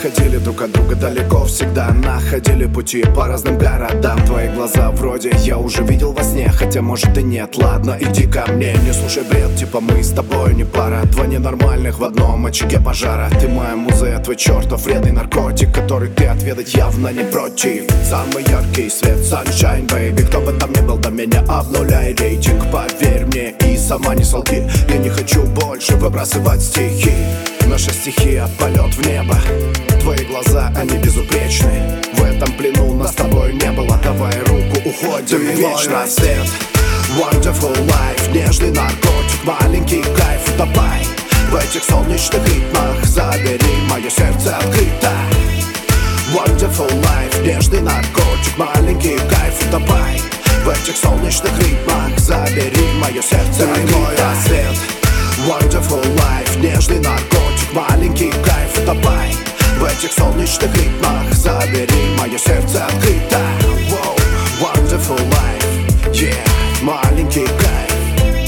ходили друг от друга далеко, всегда находили пути по разным городам. Твои глаза вроде я уже видел во сне, хотя может и нет. Ладно, иди ко мне, не слушай бред, типа мы с тобой не пара. Два ненормальных в одном очаге пожара. Ты моя муза, я твой чертов вредный наркотик, который ты отведать явно не против. Самый яркий свет, sunshine, baby. Кто бы там ни был до меня, обнуляй рейтинг. Поверь мне и сама не солги, я не хочу больше выбрасывать стихи. Наша стихия — полет в небо. Твои глаза, они безупречны. В этом плену нас с тобой не было. Давай руку, уходим в вечность. Мой рассвет, wonderful life. Нежный наркотик, маленький кайф. Утопай в этих солнечных ритмах. Забери мое сердце открыто. Wonderful life. Нежный наркотик, маленький кайф. Утопай в этих солнечных ритмах. Забери мое сердце открыто. Мой рассвет, wonderful life. Нежный наркотик, маленький кайф. Утопай в этих солнечных ритмах. Забери мое сердце открыто. Wow, wonderful life, yeah. Маленький кайф.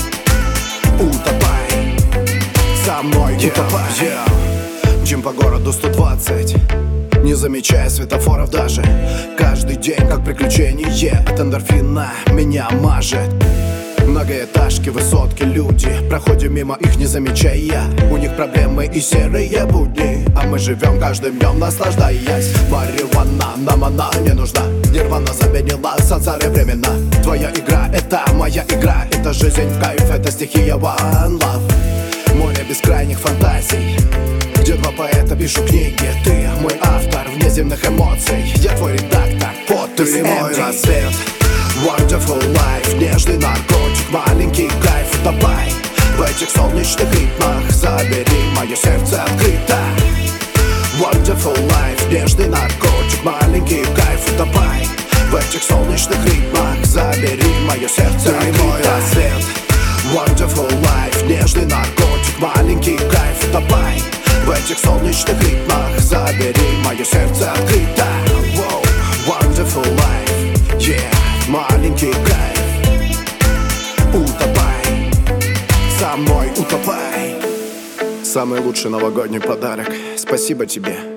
Утопай со мной, утопай. Мчим по городу 120, не замечая светофоров даже. Каждый день как приключение, от эндорфина меня мажет. Многоэтажки, высотки, люди. Проходим мимо их, не замечая. У них проблемы и серые будни, а мы живем каждым днем, наслаждаясь. Марихуана нам она не нужна. Нирвана заменила сансары временно. Твоя игра — это моя игра. Это жизнь в кайф, это стихия one love. Море бескрайних фантазий, где два поэта пишут книги. Ты мой автор внеземных эмоций, я твой редактор, подпись. Ты мой рассвет, wonderful life. Нежный наркотик, маленький кайф. Утопай в этих солнечных ритмах. Забери мое сердце открыто. Wonderful life. Нежный наркотик, маленький кайф. Утопай в этих солнечных ритмах. Забери мое сердце открыто. Ты мой рассвет, wonderful life. Нежный наркотик, маленький кайф. Утопай в этих солнечных ритмах. Забери мое сердце открыто. Wow, wonderful life, yeah. Маленький кайф. Утопай со мной, утопай. Самый лучший новогодний подарок. Спасибо тебе.